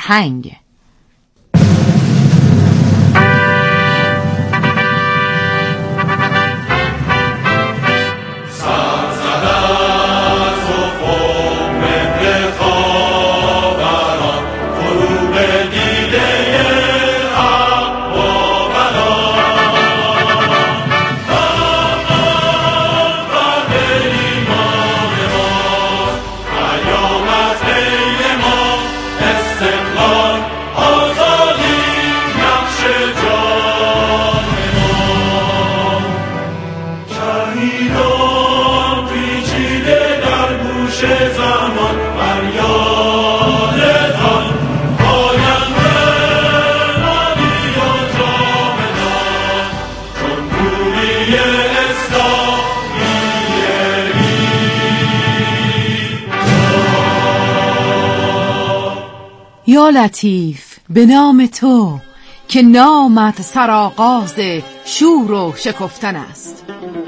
فرهنگ. یا لطیف به نام تو که نامت سرآغاز شور و شکفتن است.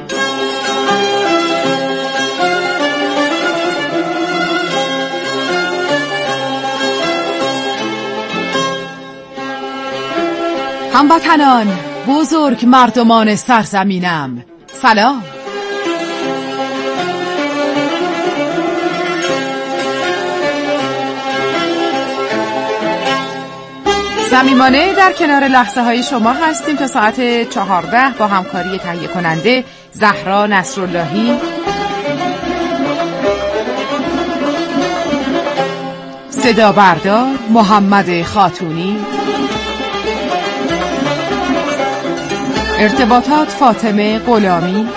هموطنان، بزرگ مردمان سرزمینم، سلام. صمیمانه در کنار لحظه های شما هستیم تا ساعت 14 با همکاری تهیه کننده زهرا نصراللهی، صدا بردار محمد خاتونی، ارتباطات فاطمه غلامی،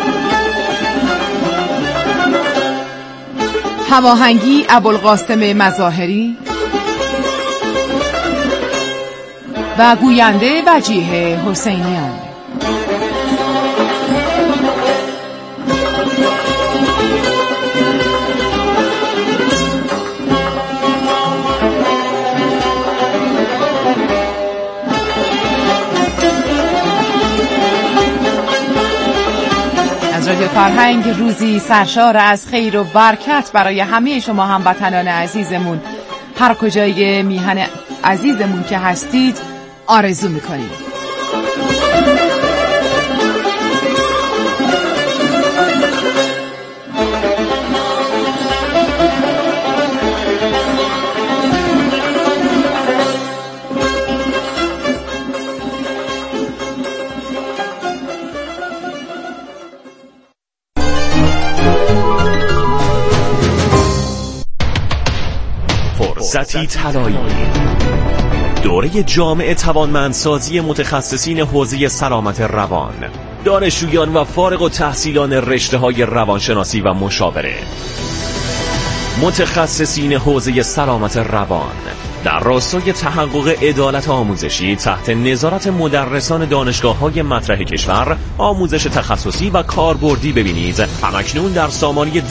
هماهنگی ابوالقاسم مظاهری و گوینده وجیه حسینیان. از رادیو فرهنگ روزی سرشار از خیر و برکت برای همه شما هموطنان عزیزمون هر کجای میهن عزیزمون که هستید آرزو میکنیم. فرصتی طلایی، دوره جامع توانمندسازی متخصصین حوزه سلامت روان، دانشجویان و فارغ التحصیلان رشته‌های روانشناسی و مشاوره، متخصصین حوزه سلامت روان در راستای تحقق عدالت آموزشی تحت نظارت مدرسان دانشگاه‌های مطرح کشور آموزش تخصصی و کاربردی ببینید. همکنون در سامانه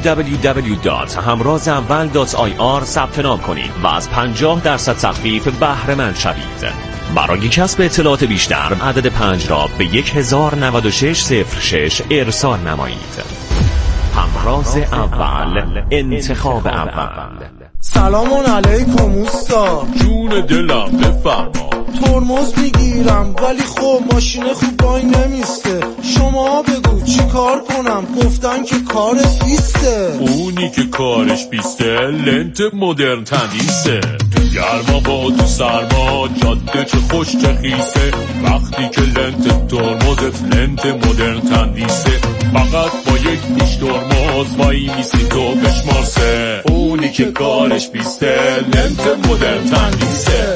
www.hamrazawal.ir ثبت نام کنید و از 50% تخفیف بهره مند شوید. برای کسب اطلاعات بیشتر عدد 5 را به 109606 ارسال نمایید. همراز اول، انتخاب اول. سلام علیکم اوستا. جون دلم بفرما. ترمز میگیرم ولی خب ماشین خوب وای نمیسته. شما بگو چی کار کنم؟ گفتن که کارش بیسته. اونی که کارش بیسته لنت مدرن تندیسه. گرما با تو سرما جاده چه خوش چه خیسه. وقتی که لنت ترمزت لنت مدرن تندیسه. فقط با یک نیش ترمز وای میسی تو بشمارسه. اونی که کارش بیسته لنت مدرن تندیسه.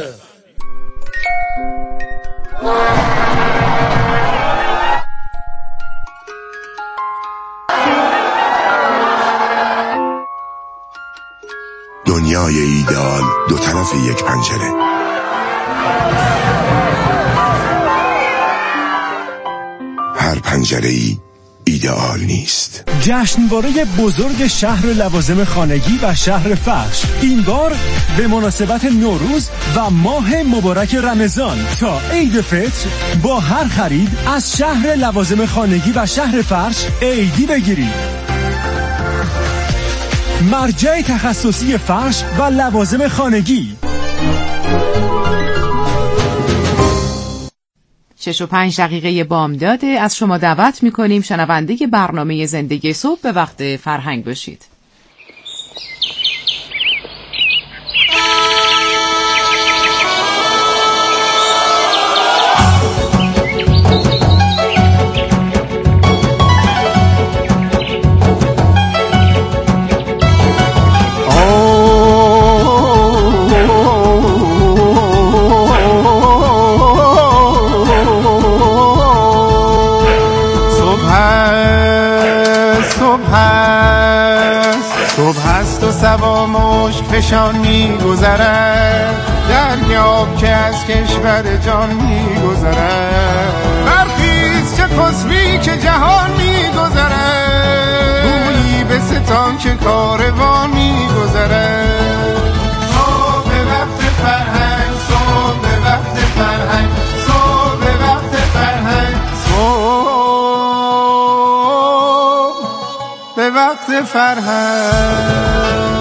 دنیای ایدئال دو طرف یک پنجره. هر پنجره‌ای ایدئال نیست. جشنواره بزرگ شهر لوازم خانگی و شهر فرش این بار به مناسبت نوروز و ماه مبارک رمضان تا عید فطر با هر خرید از شهر لوازم خانگی و شهر فرش عیدی بگیرید. مرجع تخصصی فرش و لوازم خانگی شش و 5 دقیقه بامداده. از شما دعوت میکنیم شنونده برنامه زندگی صبح به وقت فرهنگ باشید. صبح هست و سوا مشک فشان می گذرد، دریاب که از کشور جان می گذرد. برخیز چه خسبی که جهان می گذرد، گویی به ستان که کاروان می گذرد. صبح وقت فرهنگ، صبح وقت فرهنگ، صبح وقت فرهنگ، به وقت فرهنگ.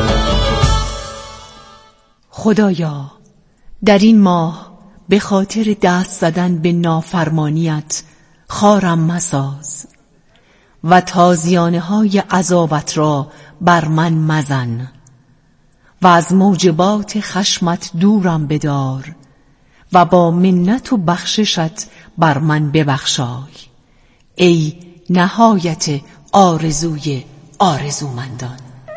خدایا در این ماه به خاطر دست زدن به نافرمانیت خارم مساز و تازیانه های عذابت را بر من مزن و از موجبات خشمت دورم بدار و با منت و بخششت بر من ببخشای ای نهایت آرزوی آرزومندان.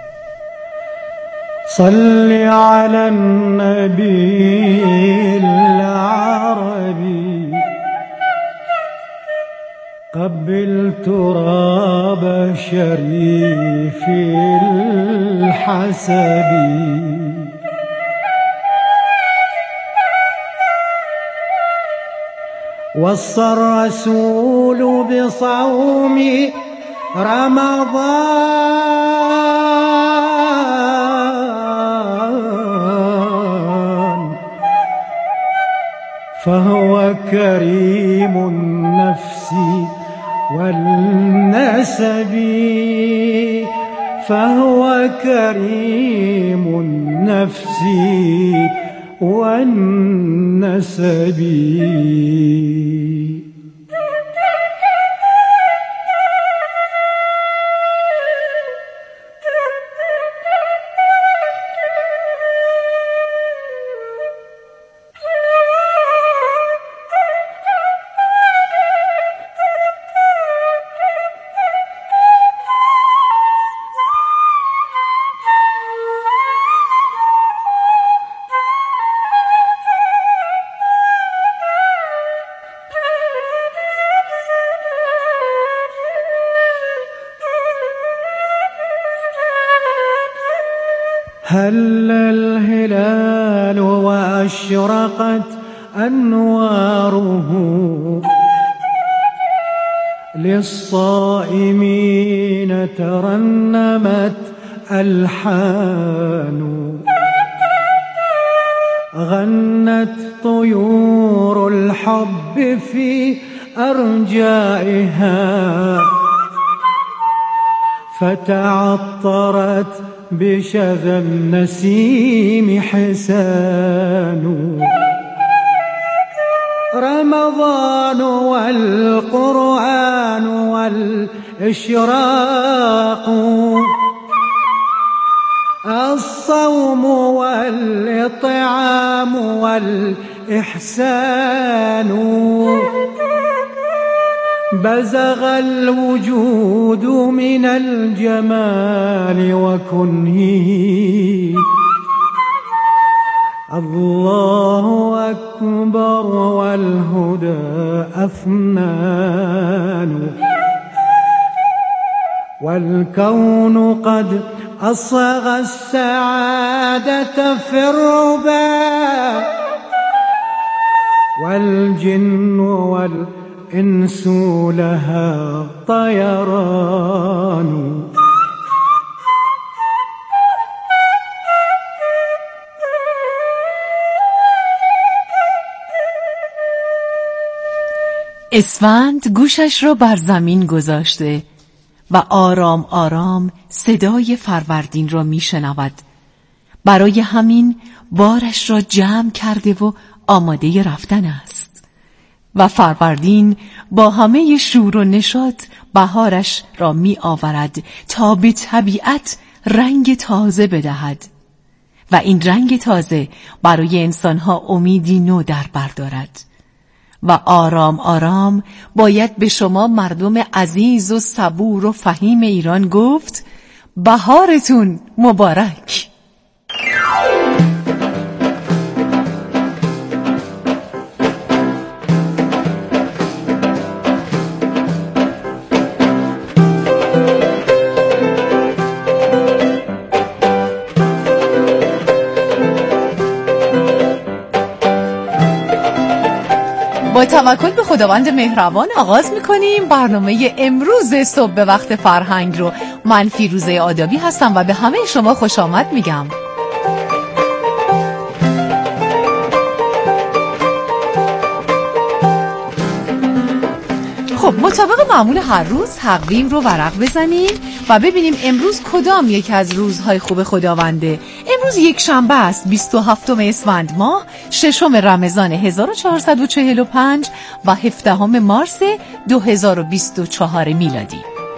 صل علی النبی العربی قبل تراب شریف الحسبی وصى الرسول بصوم رمضان فهو كريم النفس والنسب فهو كريم النفس والنسب. هل الهلال وأشرقت أنواره للصائمين ترنمت ألحان غنت طيور الحب في أرجائها فتعطرت بشذا النسيم حسان. رمضان والقرآن والإشراق الصوم والإطعام والإحسان بزغ الوجود من الجمال وكنه الله أكبر والهدى أثنان والكون قد أصغى السعادة في الربا والجن والإنس لها طيران. اسفند گوشش را بر زمین گذاشته و آرام آرام صدای فروردین را می شنود برای همین بارش را جمع کرده و آماده رفتن است و فروردین با همه شور و نشاط بهارش را می آورد تا به طبیعت رنگ تازه بدهد و این رنگ تازه برای انسانها امیدی نو در بر دارد و آرام آرام باید به شما مردم عزیز و صبور و فهیم ایران گفت بهارتون مبارک. با توکل به خداوند مهربان آغاز میکنیم برنامه امروز صبح به وقت فرهنگ رو. من فیروزه آدابی هستم و به همه شما خوش آمد میگم. خب مطابق معمول هر روز تقویم رو ورق بزنیم و ببینیم امروز کدام یک از روزهای خوب خداونده. امروز یک شنبه است، 27 اسفند ماه، 6 رمضان 1445 و 17 مارس 2024 میلادی.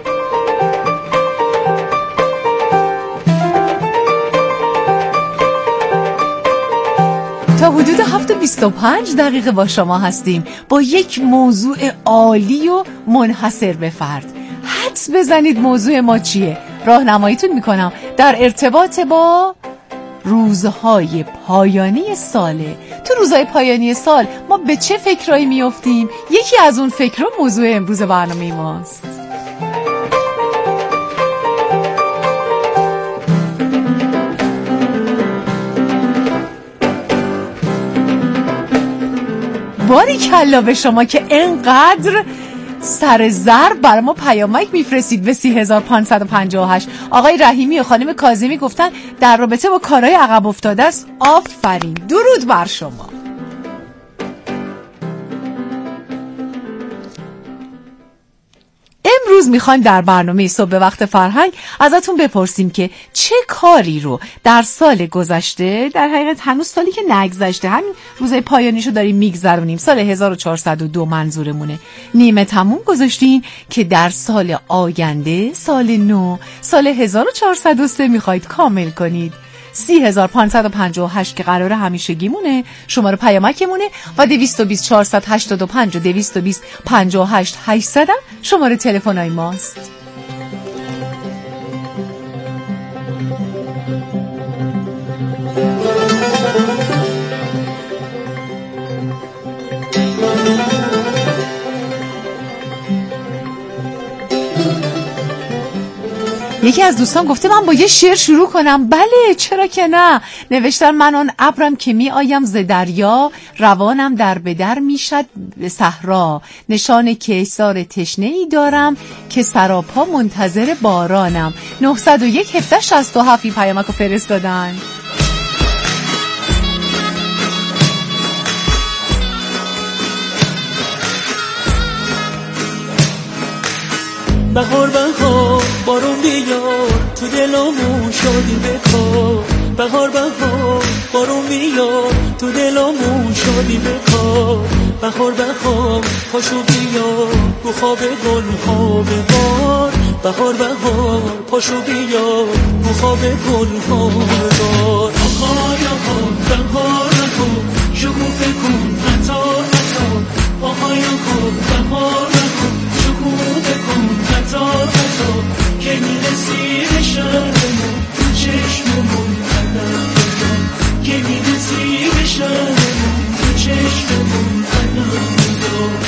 تا حدود 7:25 با شما هستیم با یک موضوع عالی و منحصر به فرد. حدس بزنید موضوع ما چیه؟ راهنماییتون میکنم در ارتباط با روزهای پایانی ساله. تو روزهای پایانی سال ما به چه فکرایی میافتیم؟ یکی از اون فکرها موضوع امروز برنامه ماست. باریکلا به شما که اینقدر سر ضرب برای ما پیامک میفرستید به 3558. آقای رحیمی و خانم کاظمی گفتن در رابطه با کارهای عقب افتاده است. آفرین، درود بر شما. امروز میخوایم در برنامه صبح به وقت فرهنگ ازتون بپرسیم که چه کاری رو در سال گذشته، در حقیقت هنوز سالی که نگذشته، همین روزهای پایانیشو داریم میگذرونیم، سال 1402 منظورمونه، نیمه تموم گذاشتین که در سال آینده، سال نو، سال 1403 میخواید کامل کنید. 3558 که قرار همیشگیمونه، شماره پیامکمونه و 220 485 و 220 58 800 شماره تلفن‌های ماست. یکی از دوستان گفته من با یه شعر شروع کنم. بله چرا که نه. نوشتن من آن ابرم که می آیم ز دریا، روانم در بدر میشد به صحرا، نشان کهسار تشنه ای دارم که سراپا منتظر بارانم. 901 17 67 پیامکو فرستادن. بهار بهار بارون بیار تو دلمون شادی بکار. بهار بهار بارون بیار تو دلمون شادی بکار. بهار بهار پاشو بیار رو خواب گل‌ها ببار. بهار بهار پاشو بیار رو خواب گل‌ها ببار. آهای آها بهار بهار شکوفه کن عطا عطا. آهای آها بهار بهار شکوفه کن عطا عطا که میرسی به شهرمون تو چشممون قدم بزن. که میرسی به شهرمون تو چشممون قدم بزن.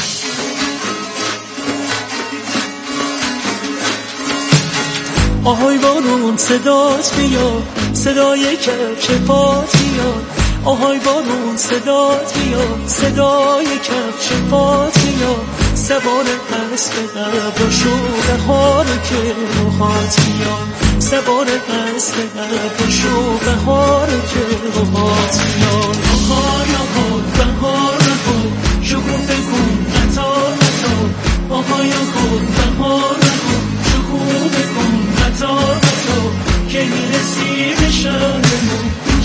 آهای بارون صدات بیاد، صدای کفش پات بیاد. آهای بارون صدات بیاد، صدای کفش پات بیاد. سوار قصد ابرشو بهار که روحات میاد. سوار قصد ابرشو بهار که روحات میاد. آهای آها بهار بهار شکوفه کن عطا عطا. آهای آها بهار بهار شکوفه کن عطا عطا که میرسی به شهرمون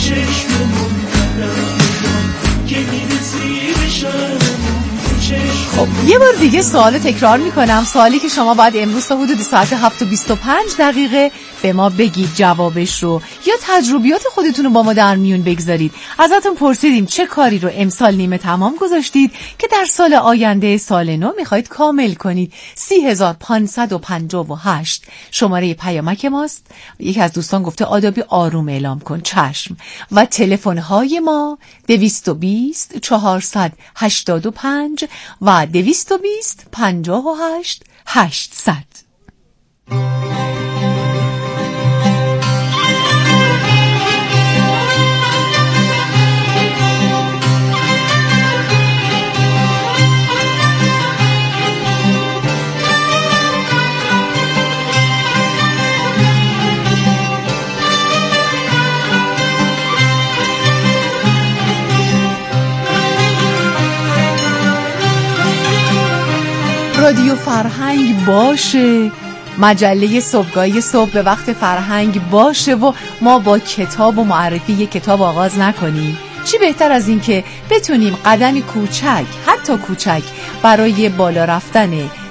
خب یه بار دیگه سوال تکرار میکنم، سوالی که شما باید امروز تا حدود ساعت 7:25 به ما بگید جوابش رو، یا تجربیات خودتون رو با ما در میون بگذارید. ازتون پرسیدیم چه کاری رو امسال نیمه تمام گذاشتید که در سال آینده سال نو میخواید کامل کنید. 3558 شماره پیامک ماست. یکی از دوستان گفته آدابی آروم اعلام کن، چشم. و تلفن های ما 220 485 و 220 58 800. رادیو فرهنگ باشه، مجله صبحگاهی صبح به وقت فرهنگ باشه و ما با کتاب و معرفی یک کتاب آغاز نکنیم. چی بهتر از این که بتونیم قدمی کوچک، حتی کوچک، برای بالا رفتن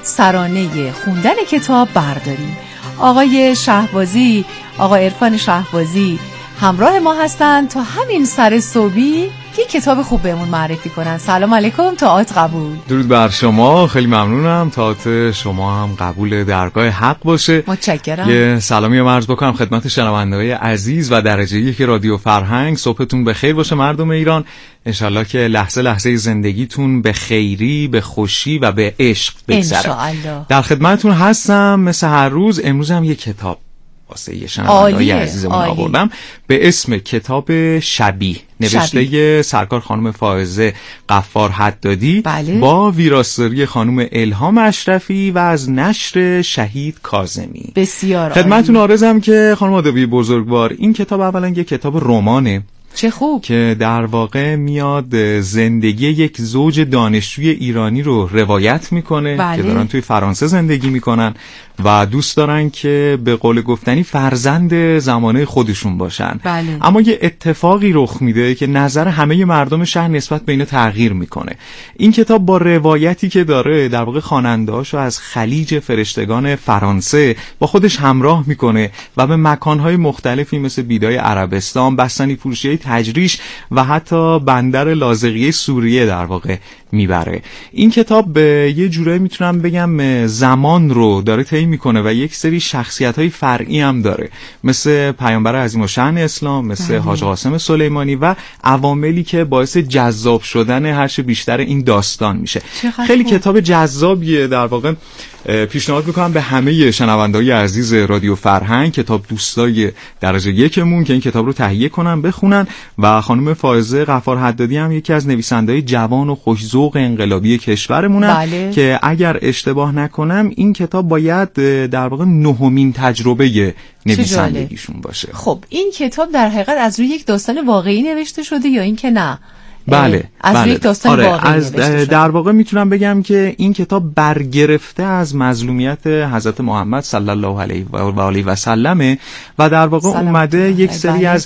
سرانه خوندن کتاب برداریم. آقای شهبازی، آقای عرفان شهبازی همراه ما هستن تا همین سر صبحی یک کتاب خوب بهمون معرفی کنن. سلام علیکم، طاعت قبول. درود بر شما، خیلی ممنونم. طاعت شما هم قبول درگاه حق باشه. متشکرم. یه سلامی رو عرض بکنم خدمت شنونده‌های عزیز و درجه یک رادیو فرهنگ. صبحتون بخیر باشه مردم ایران. انشالله که لحظه لحظه زندگیتون به خیری، به خوشی و به عشق بگذره. انشالله. در خدمتتون هستم مثل هر روز. امروز هم یک کتاب واسه یه شنونده‌های عزیزمون آوردم به اسم کتاب شبیه، نوشته سرکار خانم فائزه غفار حدادی. بله. با ویراستاری خانم الهام اشرفی و از نشر شهید کاظمی. بسیار خدمتتون عرضم که خانم آدابی بزرگوار، این کتاب اولا یک کتاب رمانه. چه خوب. که در واقع میاد زندگی یک زوج دانشجوی ایرانی رو روایت میکنه. بله. که دارن توی فرانسه زندگی میکنن و دوست دارن که به قول گفتنی فرزند زمانه خودشون باشن. بله. اما یه اتفاقی رخ میده که نظر همه مردم شهر نسبت به اینا تغییر میکنه. این کتاب با روایتی که داره در واقع خواننده‌هاشو از خلیج فرشتگان فرانسه با خودش همراه میکنه و به مکانهای مختلفی مثل بیدای عربستان، بستنی فروشی تجریش و حتی بندر لاذقیه سوریه در واقع میبره. این کتاب به یه جورایی میتونم بگم زمان رو داره طی میکنه و یک سری شخصیت‌های فرعی هم داره، مثل پیامبر عظیم الشأن اسلام، مثل حاج قاسم سلیمانی و عواملی که باعث جذاب شدن هرچه بیشتر این داستان میشه. خیلی کتاب جذابیه. در واقع پیشنهاد میکنم به همه شنونده‌های عزیز رادیو فرهنگ، کتاب دوستای درجه یکمون، که این کتاب رو تهیه کنن، بخونن. و خانم فائزه غفار حدادی هم یکی از نویسنده‌های جوان و خوش‌ذوق انقلابی کشورمونن. بله. که اگر اشتباه نکنم این کتاب باید در واقع 9مین تجربه نویسندگیشون باشه. خب این کتاب در حقیقت از روی یک داستان واقعی نوشته شده یا این که نه؟ بله، از روی یک داستان واقعی نوشته شده. در واقع میتونم بگم که این کتاب برگرفته از مظلومیت حضرت محمد صلی الله علیه و آله و سلم و در واقع اومده یک سری از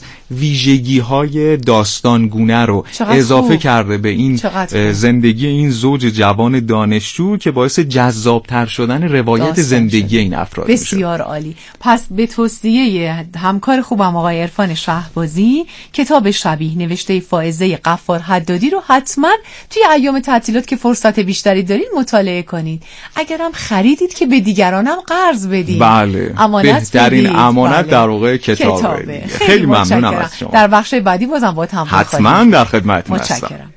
ویژگی‌های داستانگونه رو اضافه کرده به این زندگی این زوج جوان دانشجو که باعث جذابتر شدن روایت زندگی این افراد میشه. بسیار عالی. پس به توصیه همکار خوبم آقای عرفان شهبازی کتاب شبیه نوشته فائزه غفار حدادی رو حتما توی ایام تعطیلات که فرصت بیشتری دارین مطالعه کنید. اگرم خریدید که به دیگرانم قرض بدید. بله. بهترین امانت در واقع کتابه. خیلی ممنونم از شما. در بخش بعدی بازم با هم حتما در خدمتتون هستم. متشکرم.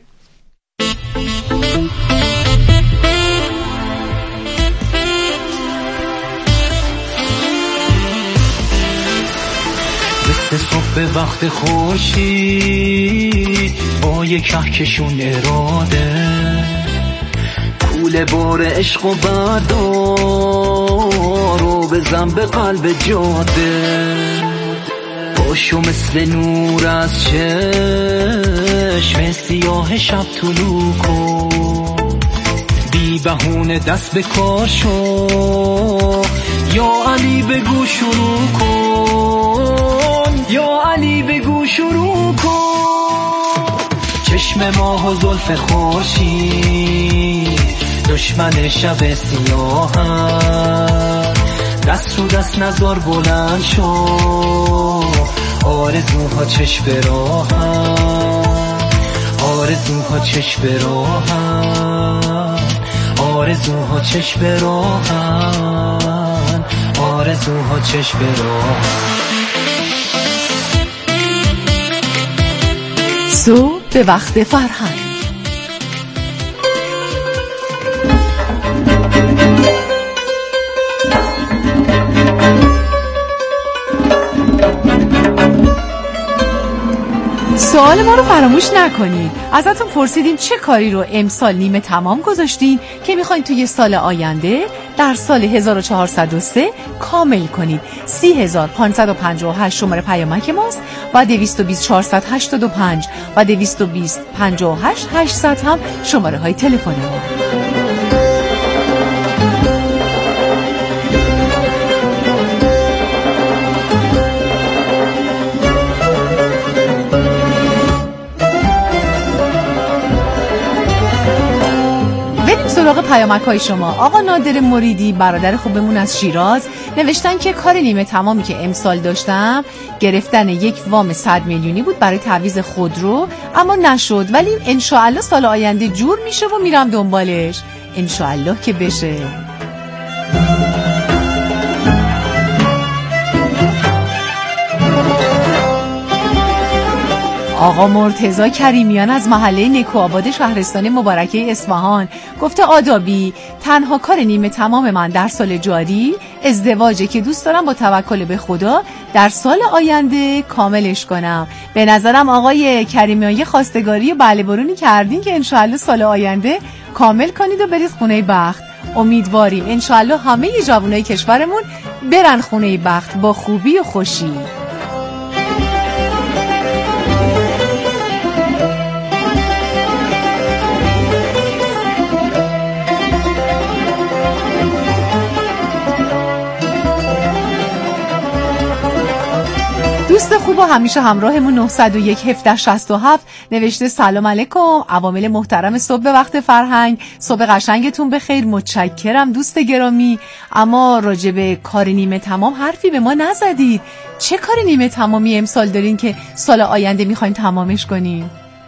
صبح وقت خوشی با یک کهکشون اراده کوله بار عشق و بردار رو بزن به قلب جاده باشو مثل نور از چشم سیاه شب طلوع کن بی بهونه دست به کار شو یا علی بگو شروع کن یا علی بگو شروع کن چشم ماه و زلف خورشید دشمن شب سیاهم، دست رو دست نزار بلند شو، آرزوها چشم به راهم، آرزوها چشم به راهم، آرزوها چشم به راهم، آرزوها چشم به راهم. صبح به وقت فرهنگ. سوال ما رو فراموش نکنید. ازتون پرسیدیم چه کاری رو امسال نیمه تمام گذاشتین که میخواین توی سال آینده در سال 1403 کامل کنید. 30558 شماره پیامک ماست و 220 485 و 220 58 800 هم شماره های تلفن ما. سراغ پیامک‌های شما. آقا نادر مریدی برادر خوبمون از شیراز نوشتن که کار نیمه تمامی که امسال داشتم گرفتن یک وام 100 میلیونی بود برای تعویض خودرو، اما نشد، ولی انشاءالله سال آینده جور میشه و میرم دنبالش. انشاءالله که بشه. آقا مرتضی کریمیان از محله نکوآباد شهرستان مبارکه اصفهان گفته آدابی تنها کار نیمه تمام من در سال جاری ازدواجه که دوست دارم با توکل به خدا در سال آینده کاملش کنم. به نظرم آقای کریمیان یه خواستگاری و بله برونی کردین که انشاءالله سال آینده کامل کنید و برید خونه بخت. امیدواریم انشاءالله همه جوانای کشورمون برن خونه بخت با خوبی و خوشی. دوست خوب و همیشه همراهمون 901 1767 نوشته سلام علیکم عوامل محترم صبح به وقت فرهنگ، صبح قشنگتون بخیر، متشکرم دوست گرامی. اما راجع به کار نیمه تمام حرفی به ما نزدید. چه کار نیمه تمامی امسال دارین که سال آینده میخواین تمامش کنین؟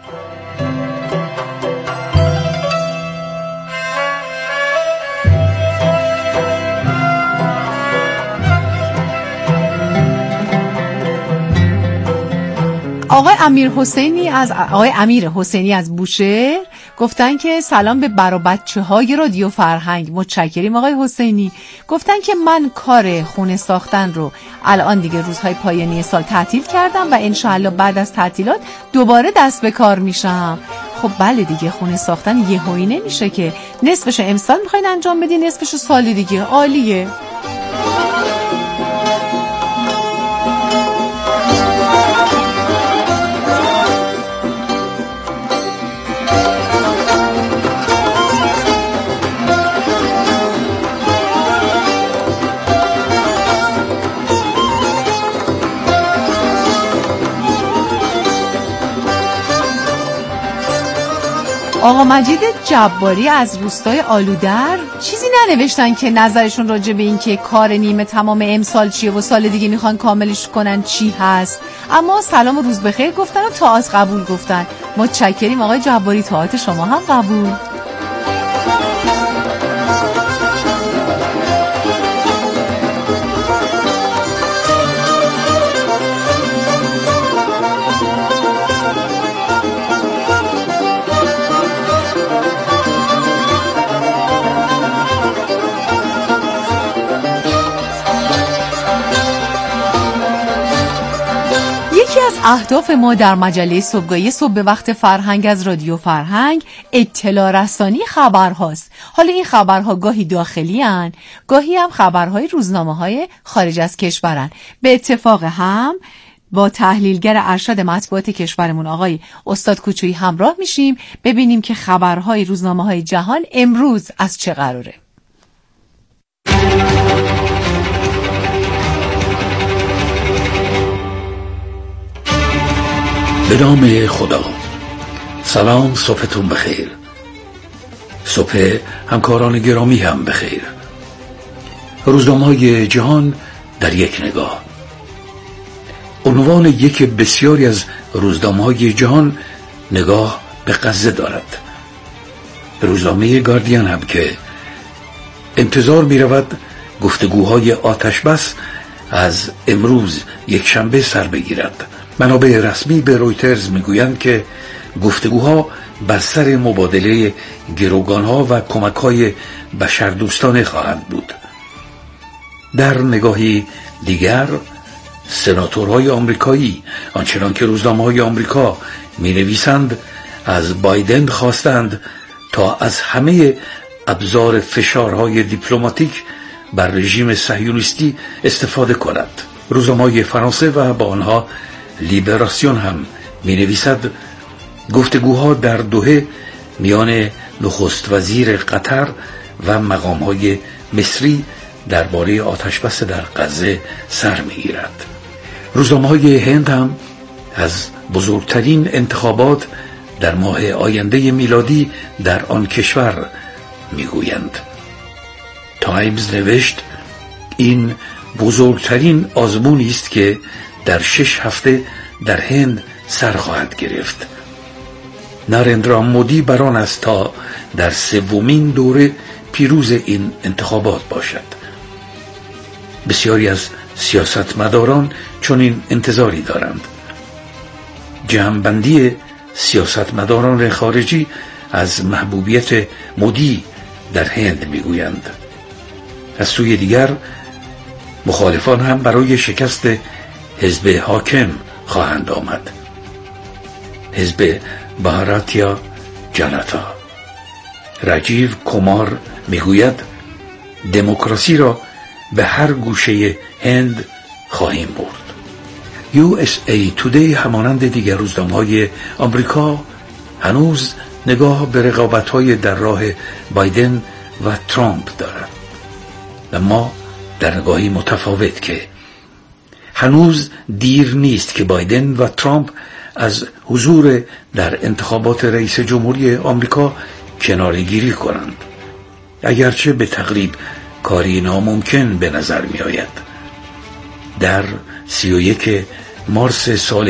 آقای امیر حسینی از بوشهر گفتن که سلام به بر و بچه های رادیو فرهنگ. متشکریم آقای حسینی. گفتن که من کار خونه ساختن رو الان دیگه روزهای پایانی سال تعطیل کردم و انشاءالله بعد از تعطیلات دوباره دست به کار میشم. خب بله دیگه، خونه ساختن یهویی نمیشه که نصفشو امسال میخواین انجام بدین نصفشو سال دیگه. عالیه. آقا مجید جباری از روستای آلودر چیزی ننوشتن که نظرشون راجع به این که کار نیمه تمام امسال چیه و سال دیگه میخوان کاملش کنن چی هست، اما سلام و روز بخیر گفتن و تئاتر قبول گفتن. متشکریم آقای جباری، تئاتر شما هم قبول. اهداف ما در مجله صبحگاهی صبح به وقت فرهنگ از رادیو فرهنگ اطلاع رسانی خبرهاست. حالا این خبرها گاهی داخلی هن، گاهی هم خبرهای روزنامه‌های خارج از کشورن. به اتفاق هم با تحلیلگر ارشد مطبوعات کشورمون آقای استاد کوچویی همراه میشیم ببینیم که خبرهای روزنامه‌های جهان امروز از چه قراره. به نام خدا. سلام، صبحتون بخیر. صبح همکاران گرامی هم بخیر. روزنامه‌های جهان در یک نگاه. عنوان یک بسیاری از روزنامه‌های جهان نگاه به غزه دارد. روزنامه گاردین هم که انتظار می رود گفتگوهای آتشبس از امروز یک شنبه سر بگیرد. منابع رسمی به رویترز می گویند که گفتگوها بر سر مبادله گروگانها و کمک‌های بشردوستانه خواهند بود. در نگاهی دیگر سناتورهای آمریکایی آنچنان که روزنامه‌های آمریکا می‌نویسند از بایدن خواستند تا از همه ابزار فشارهای دیپلماتیک بر رژیم صهیونیستی استفاده کند. روزنامه‌های فرانسه و با آنها لیبراسیون هم می‌نویسد گفتگوها در دوحه میان نخست وزیر قطر و مقام‌های مصری درباره آتشبس در غزه سر می‌گیرد. روزنامه‌های هند هم از بزرگترین انتخابات در ماه آینده میلادی در آن کشور میگویند. تایمز نوشت این بزرگترین آزمونی است که در 6 هفته در هند سر خواهد گرفت. نارندرا مودی بر آن است تا در 3مین دوره پیروز این انتخابات باشد. بسیاری از سیاستمداران چنین انتظاری دارند. جمع‌بندی سیاستمداران خارجی از محبوبیت مودی در هند میگویند. از سوی دیگر مخالفان هم برای شکست حزب حاکم خواهند آمد. حزب بهاراتیا جنتا. راجیو کومار میگوید دموکراسی را به هر گوشه هند خواهیم برد. USA Today همانند دیگر روزنامه‌های آمریکا هنوز نگاه به رقابت‌های در راه بایدن و ترامپ دارد، اما در نگاهی متفاوت که هنوز دیر نیست که بایدن و ترامپ از حضور در انتخابات رئیس جمهوری آمریکا کناره‌گیری کنند، اگرچه به تقریب کاری ناممکن به نظر می آید. در 31 مارس سال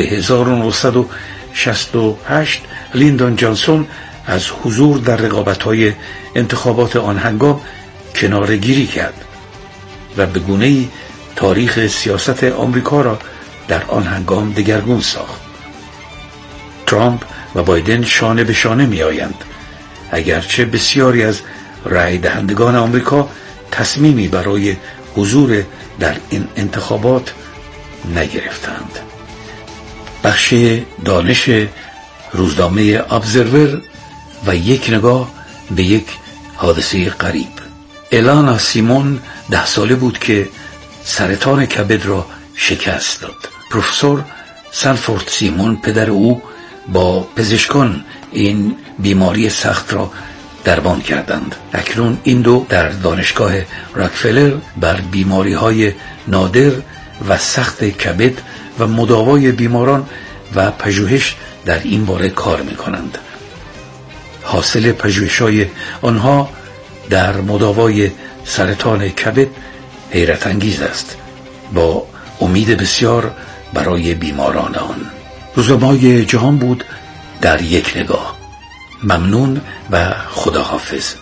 1968 لیندون جانسون از حضور در رقابت‌های انتخابات آن هنگام کناره‌گیری کرد و به گونه‌ای تاریخ سیاست آمریکا را در آن هنگام دگرگون ساخت. ترامپ و بایدن شانه به شانه می آیند، اگرچه بسیاری از رای دهندگان آمریکا تصمیمی برای حضور در این انتخابات نگرفتند. بخش دانش روزنامه ابزرور و یک نگاه به یک حادثه غریب. الانا سیمون 10 ساله بود که سرطان کبد را شکست داد. پروفسور سنفورد سیمون پدر او با پزشکان این بیماری سخت را درمان کردند. اکنون این دو در دانشگاه راکفلر بر بیماری‌های نادر و سخت کبد و مداوای بیماران و پژوهش در این باره کار می‌کنند. حاصل پژوهش‌های آنها در مداوای سرطان کبد حیرت انگیز است، با امید بسیار برای بیماران آن. روزنامه‌های جهان بود در یک نگاه. ممنون و خداحافظ.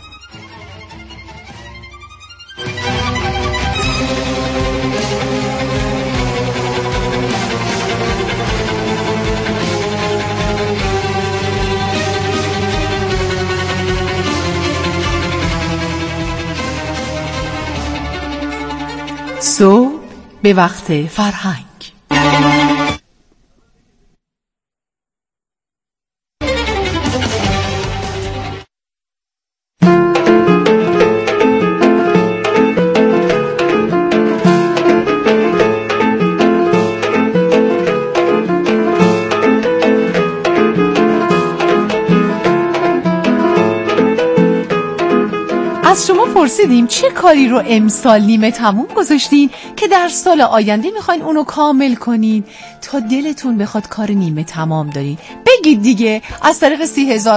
صبح به وقت فرهنگ. از شما پرسیدیم چه کاری رو امسال نیمه تموم گذاشتین که در سال آینده میخواین اونو کامل کنین. تا دلتون بخواد کار نیمه تمام دارین بگید دیگه. از طریق 30,000